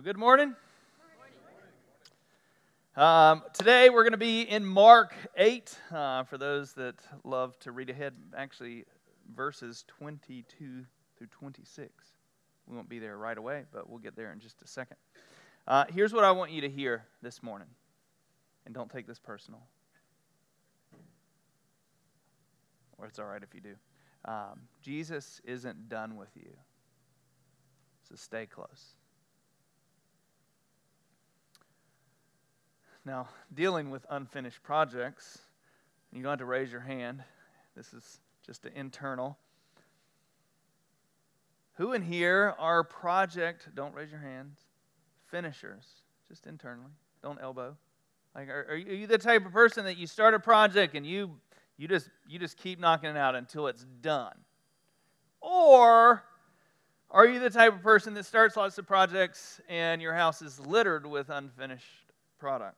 Good morning. Today we're going to be in Mark 8. For those that love to read ahead, actually verses 22 through 26. We won't be there right away, but we'll get there in just a second. Here's what I want you to hear this morning, and don't take this personal. Or it's all right if you do. Jesus isn't done with you, so stay close. Now, dealing with unfinished projects, you don't have to raise your hand. This is just an internal. Who in here are don't raise your hands, finishers, just internally, don't elbow. Like, are you the type of person that you start a project and you just keep knocking it out until it's done? Or are you the type of person that starts lots of projects and your house is littered with unfinished projects?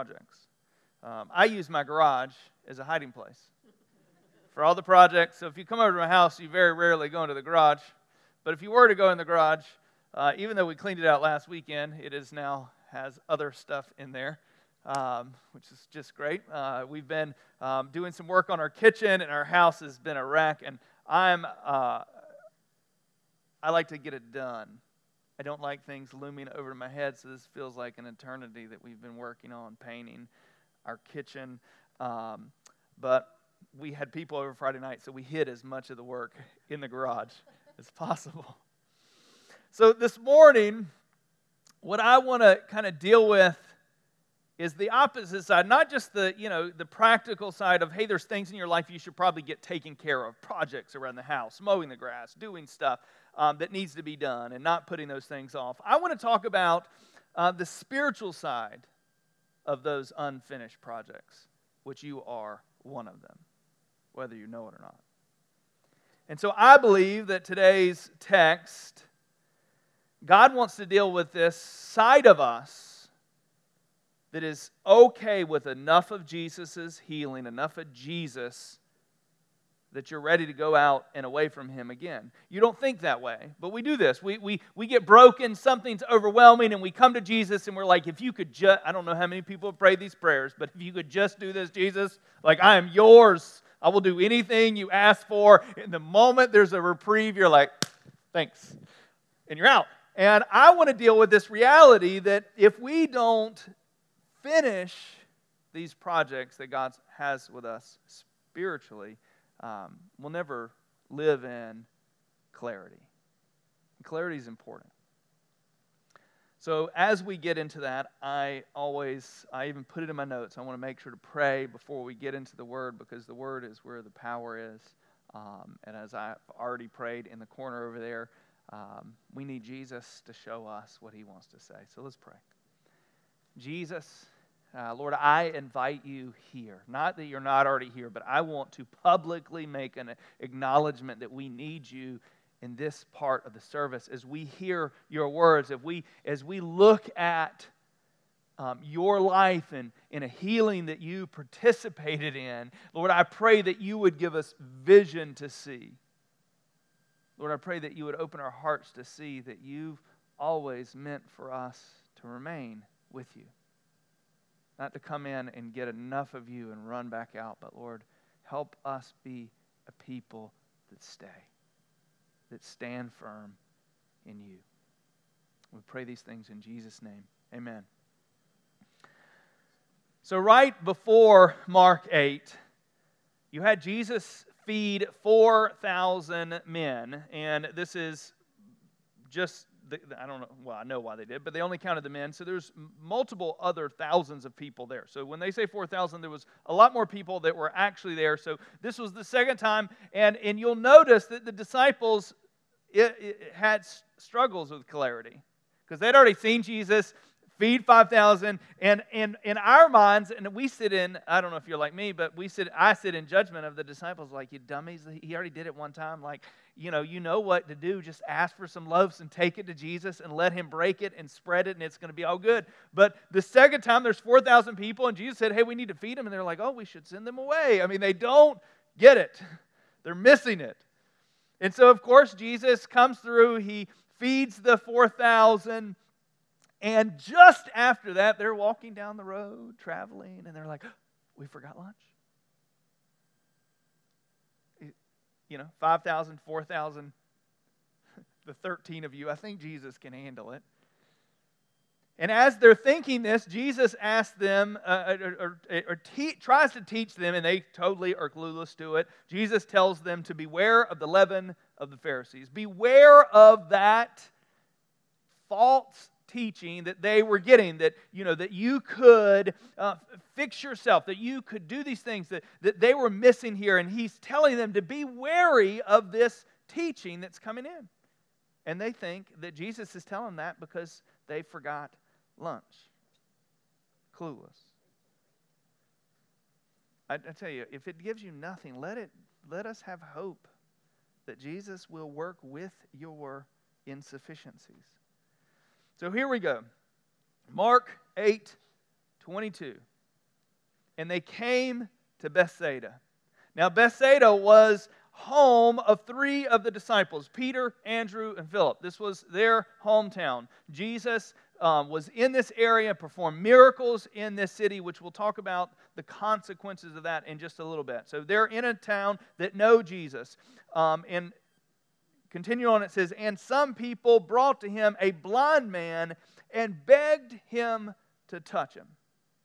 I use my garage as a hiding place for all the projects. So if you come over to my house, you very rarely go into the garage. But if you were to go in the garage, even though we cleaned it out last weekend, it is now has other stuff in there, which is just great. We've been doing some work on our kitchen, and our house has been a wreck. And I like to get it done. I don't like things looming over my head, so this feels like an eternity that we've been working on painting our kitchen. But we had people over Friday night, so we hid as much of the work in the garage as possible. So this morning, what I want to kind of deal with is the opposite side, not just the practical side of, hey, there's things in your life you should probably get taken care of, projects around the house, mowing the grass, doing stuff that needs to be done, and not putting those things off. I want to talk about the spiritual side of those unfinished projects, which you are one of them, whether you know it or not. And so I believe that today's text, God wants to deal with this side of us that is okay with enough of Jesus' healing, enough of Jesus, that you're ready to go out and away from Him again. You don't think that way, but we do this. We get broken, something's overwhelming, and we come to Jesus and we're like, if you could just, I don't know how many people have prayed these prayers, but if you could just do this, Jesus, like I am yours. I will do anything you ask for. In the moment there's a reprieve, you're like, thanks, and you're out. And I want to deal with this reality that if we don't finish these projects that God has with us spiritually, we'll never live in clarity. Clarity is important. So as we get into that, I even put it in my notes. I want to make sure to pray before we get into the Word, because the Word is where the power is. And as I've already prayed in the corner over there, we need Jesus to show us what He wants to say. So let's pray. Jesus, Lord, I invite you here. Not that you're not already here, but I want to publicly make an acknowledgement that we need you in this part of the service as we hear your words, as we look at your life and in a healing that you participated in. Lord, I pray that you would give us vision to see. Lord, I pray that you would open our hearts to see that you've always meant for us to remain with you. Not to come in and get enough of you and run back out, but Lord, help us be a people that stay, that stand firm in you. We pray these things in Jesus' name. Amen. So right before Mark 8, you had Jesus feed 4,000 men, and this is just I don't know, well, I know why they did, but they only counted the men, so there's multiple other thousands of people there. So when they say 4,000, there was a lot more people that were actually there. So this was the second time, and you'll notice that the disciples it had struggles with clarity, because they'd already seen Jesus feed 5,000, and in our minds, and we sit in, I don't know if you're like me, but I sit in judgment of the disciples, like, you dummies, he already did it one time, like, you know what to do, just ask for some loaves and take it to Jesus and let Him break it and spread it, and it's going to be all good. But the second time, there's 4,000 people, and Jesus said, hey, we need to feed them, and they're like, oh, we should send them away. I mean, they don't get it. They're missing it. And so, of course, Jesus comes through, He feeds the 4,000, And just after that, they're walking down the road, traveling, and they're like, we forgot lunch. 5,000, 4,000, the 13 of you, I think Jesus can handle it. And as they're thinking this, Jesus asks them, tries to teach them, and they totally are clueless to it. Jesus tells them to beware of the leaven of the Pharisees. Beware of that false teaching that they were getting, that you could fix yourself, that you could do these things that they were missing here. And he's telling them to be wary of this teaching that's coming in. And they think that Jesus is telling that because they forgot lunch. Clueless. I tell you, if it gives you nothing, let us have hope that Jesus will work with your insufficiencies. So here we go. Mark 8:22. And they came to Bethsaida. Now Bethsaida was home of three of the disciples, Peter, Andrew, and Philip. This was their hometown. Jesus was in this area, performed miracles in this city, which we'll talk about the consequences of that in just a little bit. So they're in a town that know Jesus. And continue on, it says, and some people brought to him a blind man and begged him to touch him.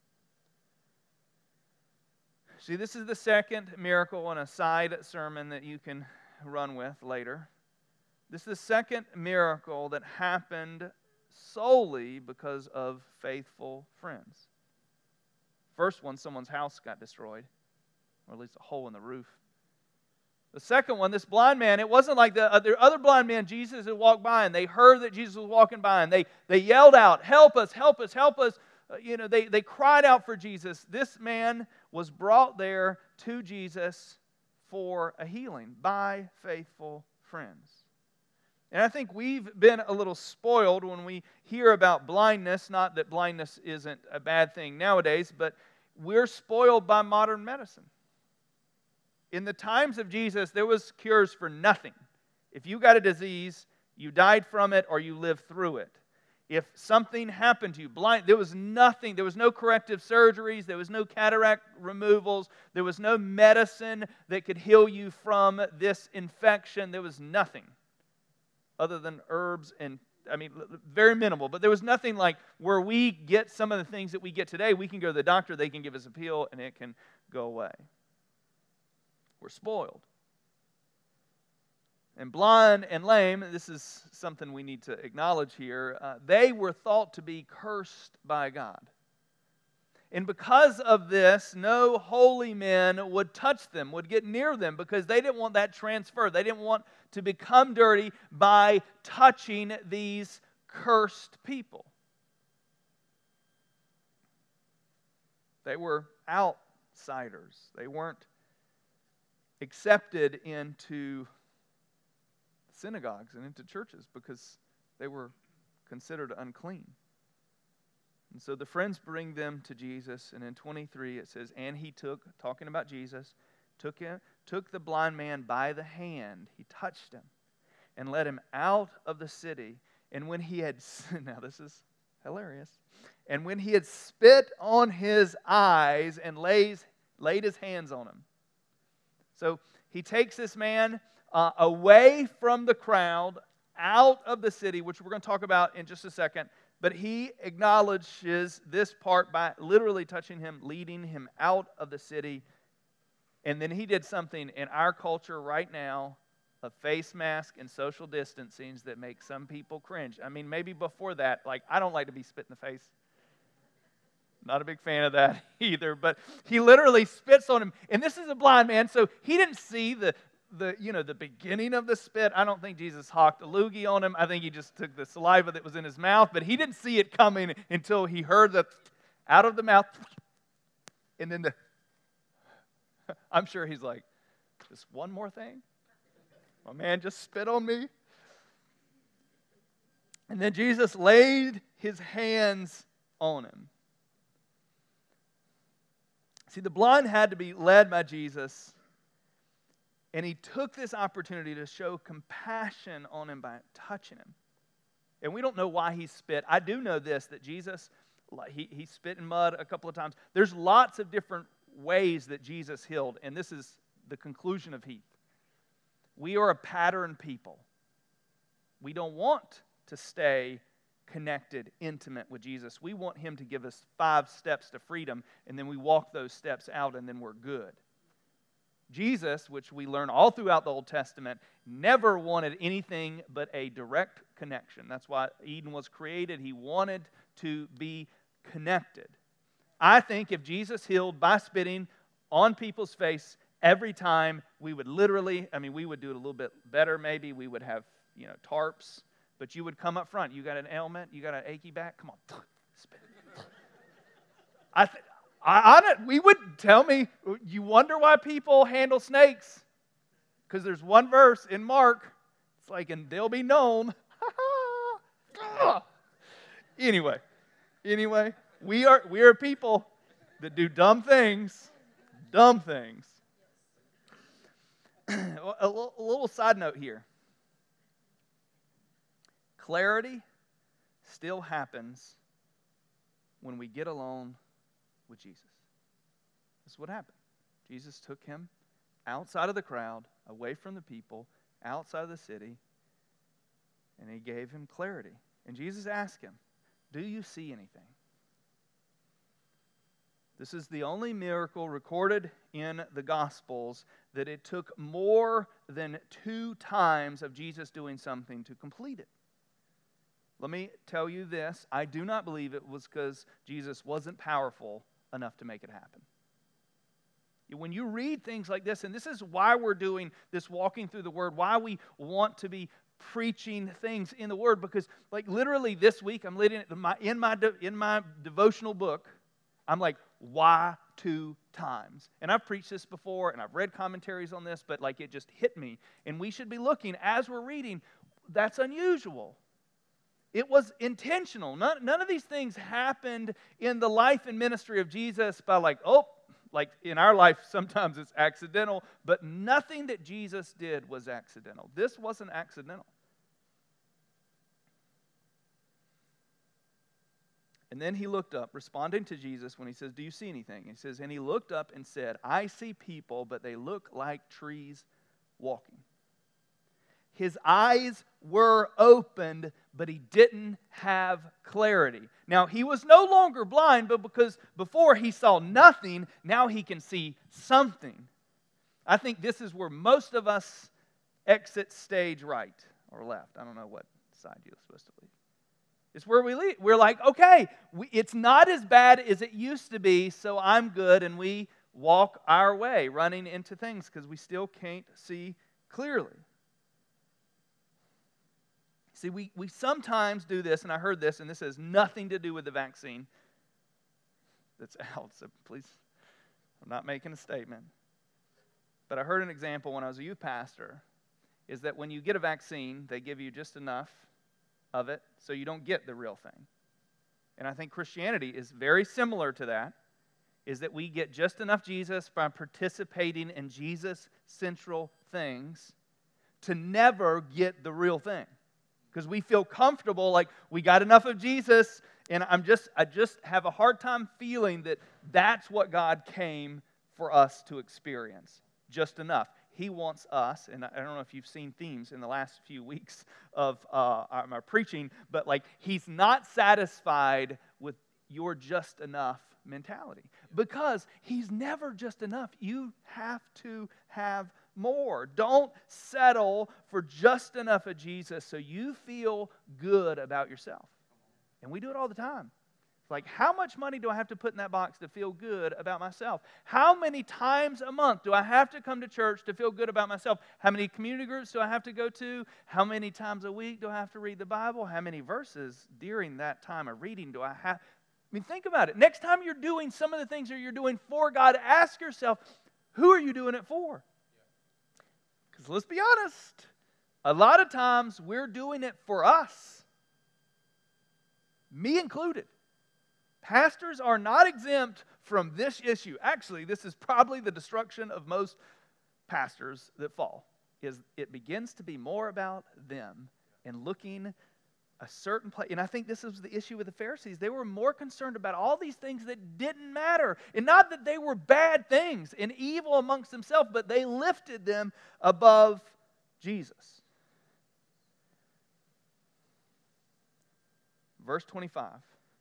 See, this is the second miracle on a side sermon that you can run with later. This is the second miracle that happened solely because of faithful friends. First one, someone's house got destroyed, or at least a hole in the roof. The second one, this blind man, it wasn't like the other blind man Jesus had walked by and they heard that Jesus was walking by and they yelled out, help us, help us, help us. They cried out for Jesus. This man was brought there to Jesus for a healing by faithful friends. And I think we've been a little spoiled when we hear about blindness. Not that blindness isn't a bad thing nowadays, but we're spoiled by modern medicine. In the times of Jesus, there was cures for nothing. If you got a disease, you died from it or you lived through it. If something happened to you, there was nothing. There was no corrective surgeries. There was no cataract removals. There was no medicine that could heal you from this infection. There was nothing other than herbs and, very minimal. But there was nothing like where we get some of the things that we get today. We can go to the doctor, they can give us a pill, and it can go away. We're spoiled. And blind and lame, this is something we need to acknowledge here, they were thought to be cursed by God. And because of this, no holy men would touch them, would get near them, because they didn't want that transfer. They didn't want to become dirty by touching these cursed people. They were outsiders. They weren't accepted into synagogues and into churches because they were considered unclean. And so the friends bring them to Jesus, and in 23 it says, and he talking about Jesus, took the blind man by the hand, he touched him, and led him out of the city. And when he had, now this is hilarious, and when he had spit on his eyes and laid his hands on him. So he takes this man away from the crowd, out of the city, which we're going to talk about in just a second. But he acknowledges this part by literally touching him, leading him out of the city. And then he did something in our culture right now, a face mask and social distancing that makes some people cringe. Maybe before that, I don't like to be spit in the face. Not a big fan of that either. But he literally spits on him. And this is a blind man, so he didn't see the beginning of the spit. I don't think Jesus hawked a loogie on him. I think he just took the saliva that was in his mouth, but he didn't see it coming until he heard the out of the mouth, and then I'm sure he's like, just one more thing? My man just spit on me? And then Jesus laid his hands on him. See, the blind had to be led by Jesus. And he took this opportunity to show compassion on him by touching him. And we don't know why he spit. I do know this, that Jesus, he spit in mud a couple of times. There's lots of different ways that Jesus healed, and this is the conclusion of Heath. We are a pattern people. We don't want to stay connected, intimate with Jesus. We want him to give us 5 steps to freedom, and then we walk those steps out, and then we're good. Jesus, which we learn all throughout the Old Testament, never wanted anything but a direct connection. That's why Eden was created. He wanted to be connected. I think if Jesus healed by spitting on people's face every time, we would literally, we would do it a little bit better maybe. We would have, tarps, but you would come up front. You got an ailment? You got an achy back? Come on, spit. We would tell me, you wonder why people handle snakes? Because there's one verse in Mark, it's like, and they'll be known. Anyway, we are people that do dumb things. A little side note here. Clarity still happens when we get alone with Jesus. This is what happened. Jesus took him outside of the crowd, away from the people, outside of the city, and he gave him clarity. And Jesus asked him, "Do you see anything?" This is the only miracle recorded in the Gospels that it took more than 2 times of Jesus doing something to complete it. Let me tell you this, I do not believe it was because Jesus wasn't powerful enough to make it happen. When you read things like this, and this is why we're doing this walking through the Word, why we want to be preaching things in the Word, because like literally this week, I'm leading in my devotional book, I'm like, why 2 times? And I've preached this before, and I've read commentaries on this, but like it just hit me. And we should be looking, as we're reading, that's unusual. It was intentional. None of these things happened in the life and ministry of Jesus by like in our life, sometimes it's accidental, but nothing that Jesus did was accidental. This wasn't accidental. And then he looked up, responding to Jesus when he says, "Do you see anything?" He says, and he looked up and said, "I see people, but they look like trees walking." His eyes were opened, but he didn't have clarity. Now, he was no longer blind, but because before he saw nothing, now he can see something. I think this is where most of us exit stage right or left. I don't know what side you're supposed to leave. It's where we leave. We're like, okay, it's not as bad as it used to be, so I'm good, and we walk our way, running into things because we still can't see clearly. See, we sometimes do this, and I heard this, and this has nothing to do with the vaccine that's out, so please, I'm not making a statement. But I heard an example when I was a youth pastor, is that when you get a vaccine, they give you just enough of it so you don't get the real thing. And I think Christianity is very similar to that, is that we get just enough Jesus by participating in Jesus' central things to never get the real thing. Because we feel comfortable, like we got enough of Jesus, and I just have a hard time feeling that that's what God came for us to experience. Just enough. He wants us, and I don't know if you've seen themes in the last few weeks of my preaching, but like He's not satisfied with your just enough mentality. Because He's never just enough. You have to have more. Don't settle for just enough of Jesus so you feel good about yourself. And we do it all the time. It's like, how much money do I have to put in that box to feel good about myself? How many times a month do I have to come to church to feel good about myself? How many community groups do I have to go to? How many times a week do I have to read the Bible? How many verses during that time of reading do I have? Think about it. Next time you're doing some of the things that you're doing for God, ask yourself, who are you doing it for? Because let's be honest, a lot of times we're doing it for us, me included. Pastors are not exempt from this issue. Actually, this is probably the destruction of most pastors that fall, is it begins to be more about them and looking a certain place. And I think this was the issue with the Pharisees. They were more concerned about all these things that didn't matter. And not that they were bad things and evil amongst themselves, but they lifted them above Jesus. Verse 25.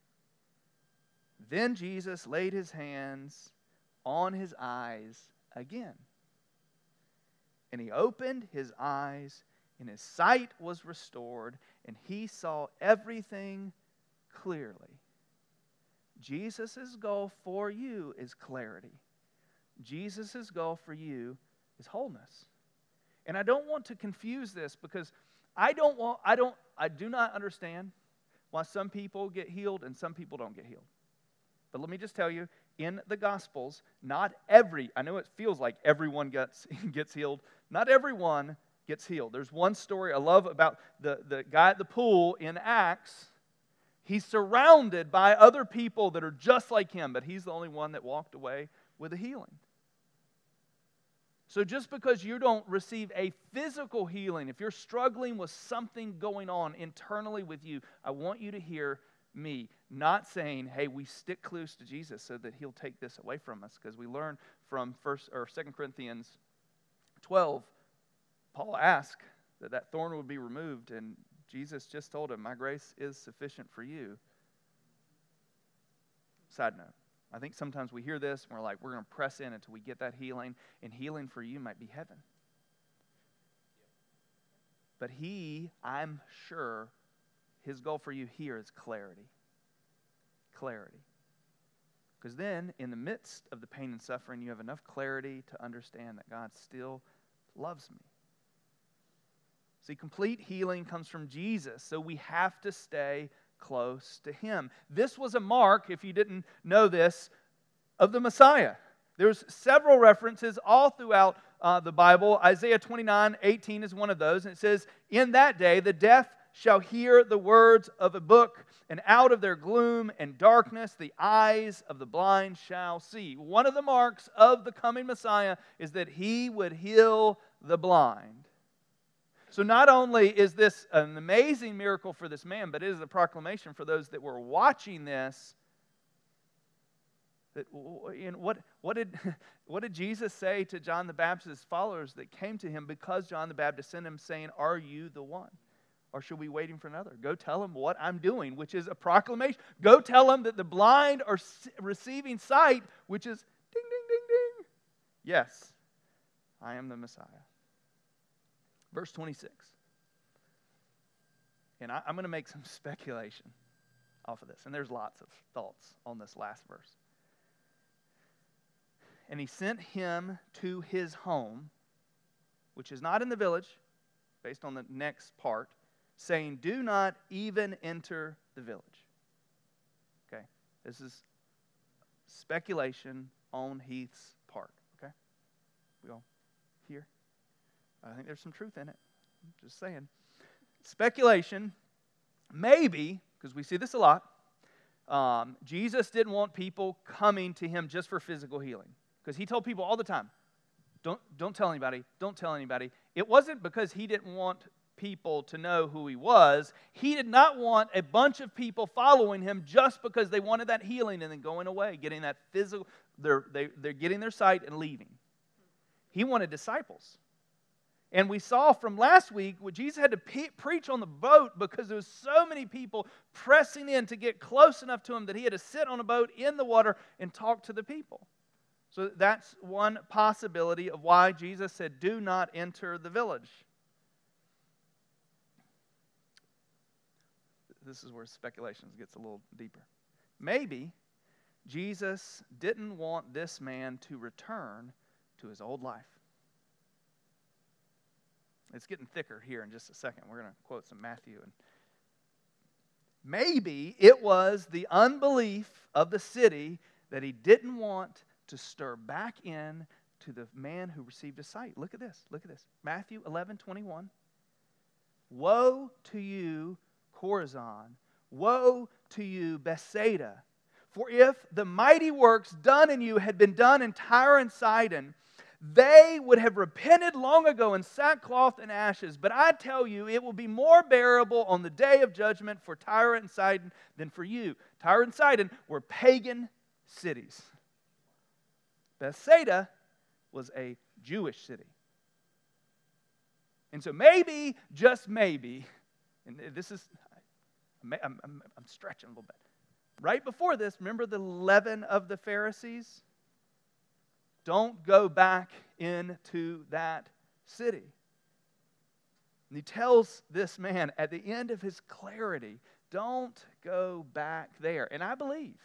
Then Jesus laid his hands on his eyes again. And he opened his eyes, and his sight was restored, and he saw everything clearly. Jesus' goal for you is clarity. Jesus' goal for you is wholeness. And I don't want to confuse this because I do not understand why some people get healed and some people don't get healed. But let me just tell you, in the Gospels, I know it feels like everyone gets healed. Not everyone gets healed. There's one story I love about the guy at the pool in Acts. He's surrounded by other people that are just like him, but he's the only one that walked away with a healing. So just because you don't receive a physical healing, if you're struggling with something going on internally with you, I want you to hear me. Not saying, hey, we stick close to Jesus so that he'll take this away from us, because we learn from 2 Corinthians 12, Paul asked that thorn would be removed, and Jesus just told him, my grace is sufficient for you. Side note, I think sometimes we hear this and we're like, we're going to press in until we get that healing, and healing for you might be heaven. But I'm sure, his goal for you here is clarity. Clarity. Because then, in the midst of the pain and suffering, you have enough clarity to understand that God still loves me. See, complete healing comes from Jesus, so we have to stay close to him. This was a mark, if you didn't know this, of the Messiah. There's several references all throughout the Bible. Isaiah 29:18 is one of those, and it says, in that day the deaf shall hear the words of a book, and out of their gloom and darkness the eyes of the blind shall see. One of the marks of the coming Messiah is that he would heal the blind. So not only is this an amazing miracle for this man, but it is a proclamation for those that were watching this. That, what did Jesus say to John the Baptist's followers that came to him because John the Baptist sent him, saying, are you the one? Or should we be waiting for another? Go tell him what I'm doing, which is a proclamation. Go tell him that the blind are receiving sight, which is ding, ding, ding, ding. Yes, I am the Messiah. Verse 26. And I'm going to make some speculation off of this. And there's lots of thoughts on this last verse. And he sent him to his home, which is not in the village, based on the next part, saying, do not even enter the village. Okay, this is speculation on Heath's part. Okay, we all here? I think there's some truth in it. I'm just saying. Speculation, maybe, because we see this a lot, Jesus didn't want people coming to him just for physical healing. Because he told people all the time, don't tell anybody, don't tell anybody. It wasn't because he didn't want people to know who he was. He did not want a bunch of people following him just because they wanted that healing and then going away, getting that physical, they're getting their sight and leaving. He wanted disciples. And we saw from last week what Jesus had to preach on the boat because there was so many people pressing in to get close enough to him that he had to sit on a boat in the water and talk to the people. So that's one possibility of why Jesus said, do not enter the village. This is where speculation gets a little deeper. Maybe Jesus didn't want this man to return to his old life. It's getting thicker here in just a second. We're going to quote some Matthew. And maybe it was the unbelief of the city that he didn't want to stir back in to the man who received his sight. Look at this. Look at this. Matthew 11:21. Woe to you, Chorazin. Woe to you, Bethsaida. For if the mighty works done in you had been done in Tyre and Sidon, they would have repented long ago in sackcloth and ashes. But I tell you, it will be more bearable on the day of judgment for Tyre and Sidon than for you. Tyre and Sidon were pagan cities. Bethsaida was a Jewish city. And so maybe, just maybe, and this is, I'm stretching a little bit. Right before this, remember the leaven of the Pharisees? Don't go back into that city. And he tells this man at the end of his clarity, don't go back there. And I believe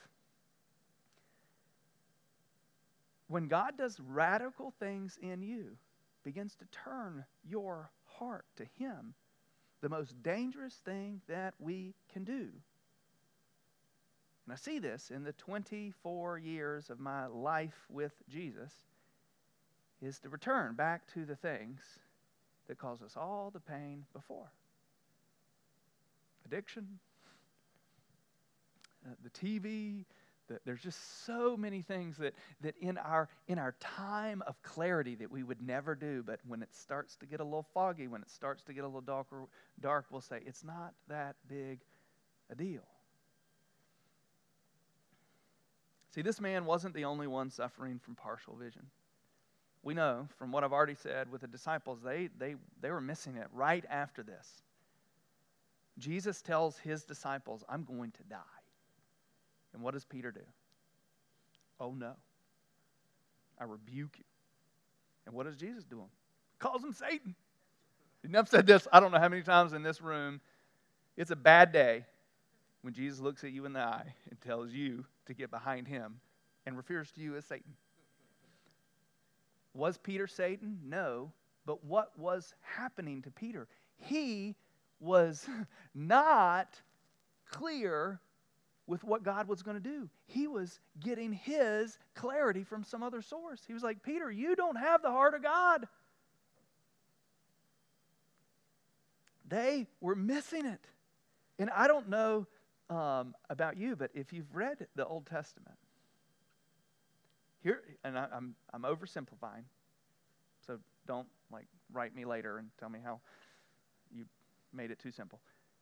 when God does radical things in you, begins to turn your heart to Him, the most dangerous thing that we can do. And I see this in the 24 years of my life with Jesus, is to return back to the things that cause us all the pain before. Addiction, the TV. There's just so many things that in our time of clarity that we would never do, but when it starts to get a little foggy, when it starts to get a little dark, we'll say, it's not that big a deal. See, this man wasn't the only one suffering from partial vision. We know from what I've already said with the disciples, they were missing it right after this. Jesus tells his disciples, I'm going to die. And what does Peter do? Oh no. I rebuke you. And what does Jesus do? Calls him Satan. I've said this, I don't know how many times in this room. It's a bad day when Jesus looks at you in the eye and tells you to get behind him and refers to you as Satan. Was Peter Satan? No. But what was happening to Peter? He was not clear with what God was going to do. He was getting his clarity from some other source. He was like, Peter, you don't have the heart of God. They were missing it. And I don't know about you, but if you've read the Old Testament, here, and I'm oversimplifying, so don't write me later and tell me how you made it too simple.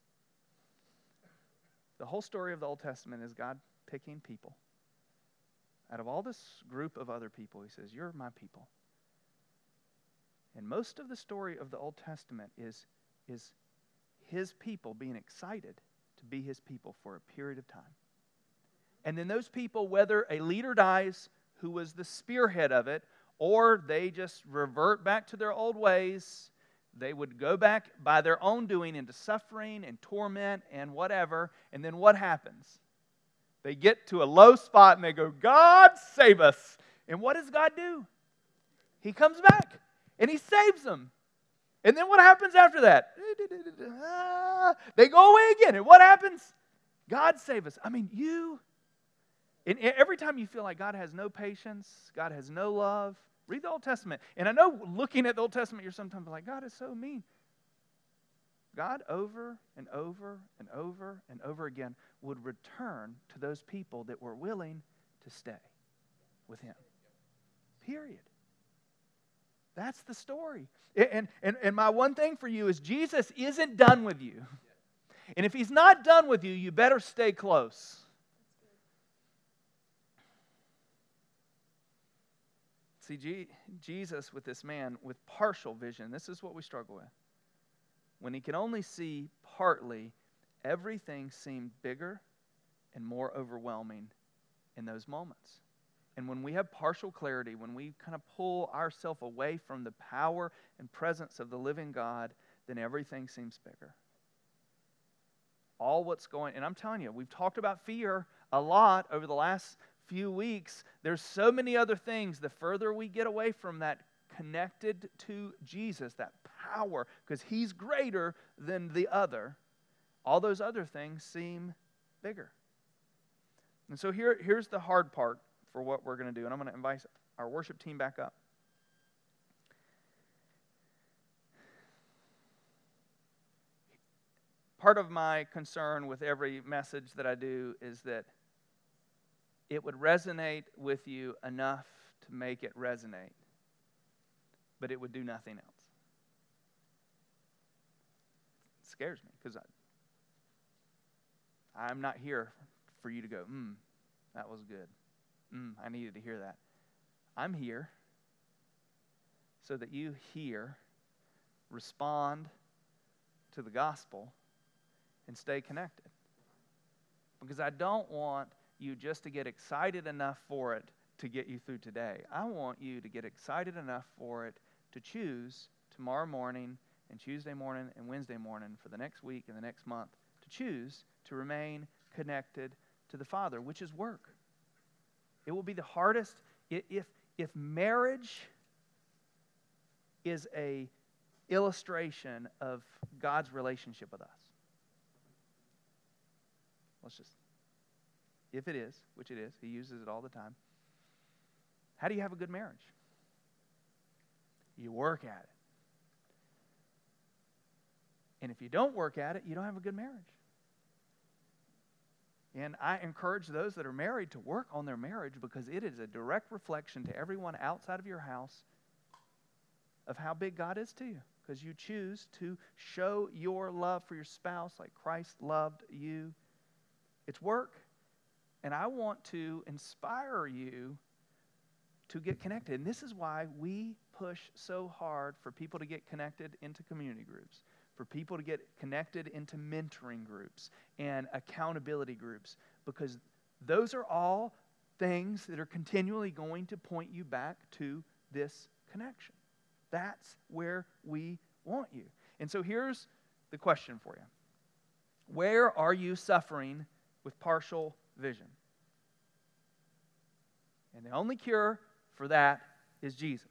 The whole story of the Old Testament is God picking people. Out of all this group of other people, He says, you're my people. And most of the story of the Old Testament is His people being excited to be His people for a period of time. And then those people, whether a leader dies who was the spearhead of it, or they just revert back to their old ways, they would go back by their own doing into suffering and torment and whatever. And then what happens? They get to a low spot and they go, God, save us. And what does God do? He comes back and He saves them. And then what happens after that? They go away again. And what happens? God save us. I mean, and every time you feel like God has no patience, God has no love, read the Old Testament. And I know looking at the Old Testament, you're sometimes like, God is so mean. God over and over and over and over again would return to those people that were willing to stay with Him. Period. That's the story. And my one thing for you is Jesus isn't done with you. And if He's not done with you, you better stay close. See, Jesus with this man with partial vision, this is what we struggle with. When he can only see partly, everything seemed bigger and more overwhelming in those moments. And when we have partial clarity, when we kind of pull ourselves away from the power and presence of the living God, then everything seems bigger. All what's going, and I'm telling you, we've talked about fear a lot over the last few weeks. There's so many other things. The further we get away from that connected to Jesus, that power, because He's greater than the other, all those other things seem bigger. And so here's the hard part for what we're going to do. And I'm going to invite our worship team back up. Part of my concern with every message that I do is that it would resonate with you enough to make it resonate. but it would do nothing else. It scares me because I'm not here for you to go, that was good. I needed to hear that. I'm here so that you hear, respond to the gospel, and stay connected. Because I don't want you just to get excited enough for it to get you through today. I want you to get excited enough for it to choose tomorrow morning and Tuesday morning and Wednesday morning for the next week and the next month to choose to remain connected to the Father, which is work. It will be the hardest. If marriage is a illustration of God's relationship with us, if it is, which it is, He uses it all the time, how do you have a good marriage? You work at it. And if you don't work at it, you don't have a good marriage. And I encourage those that are married to work on their marriage because it is a direct reflection to everyone outside of your house of how big God is to you. Because you choose to show your love for your spouse like Christ loved you. It's work. And I want to inspire you to get connected. And this is why we push so hard for people to get connected into community groups, for people to get connected into mentoring groups and accountability groups, because those are all things that are continually going to point you back to this connection. That's where we want you. And so here's the question for you. Where are you suffering with partial vision? And the only cure for that is Jesus.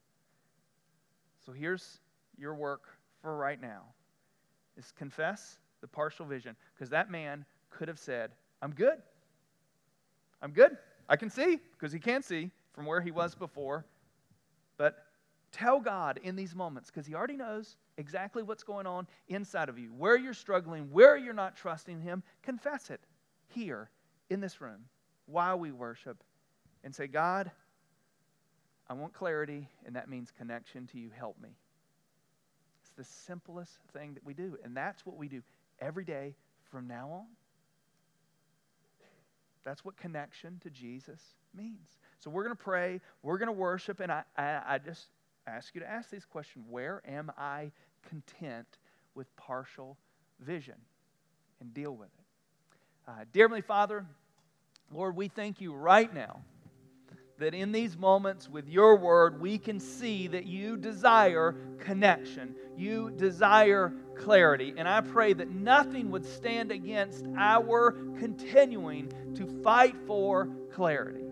So here's your work for right now, is confess the partial vision. Because that man could have said, I'm good. I'm good. I can see, because he can't see from where he was before. But tell God in these moments, because He already knows exactly what's going on inside of you, where you're struggling, where you're not trusting Him. Confess it here in this room while we worship and say, God, I want clarity, and that means connection to you. Help me. It's the simplest thing that we do, and that's what we do every day from now on. That's what connection to Jesus means. So we're going to pray, we're going to worship, and I just ask you to ask this question: where am I content with partial vision? And deal with it. Dear Heavenly Father, Lord, we thank you right now that in these moments with your word, we can see that you desire connection. You desire clarity. And I pray that nothing would stand against our continuing to fight for clarity.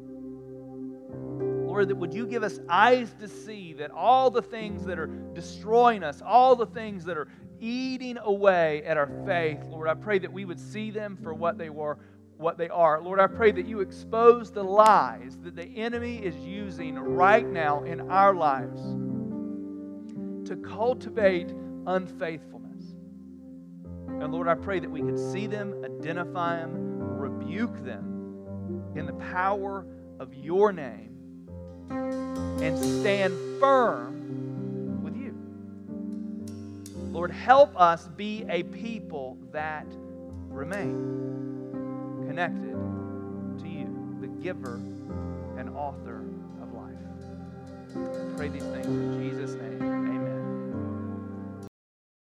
Lord, that would you give us eyes to see that all the things that are destroying us, all the things that are eating away at our faith, Lord, I pray that we would see them for what they are. Lord, I pray that you expose the lies that the enemy is using right now in our lives to cultivate unfaithfulness. And Lord, I pray that we could see them, identify them, rebuke them in the power of your name, and stand firm with you. Lord, help us be a people that remain connected to you, the giver and author of life. I pray these things in Jesus' name.